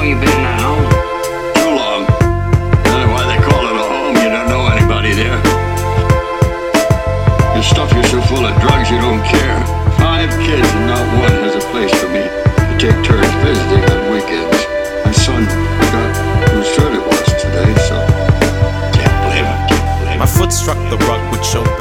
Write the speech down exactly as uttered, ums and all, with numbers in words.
long you been in that home? Too long. I don't know why they call it a home. You don't know anybody there. You stuff yourself full of drugs, you don't care. Five kids and not one has a place for me. I take turns visiting on weekends. My son got whose shirt it was today, so can't blame him. Can't blame him. My foot struck the rug with choke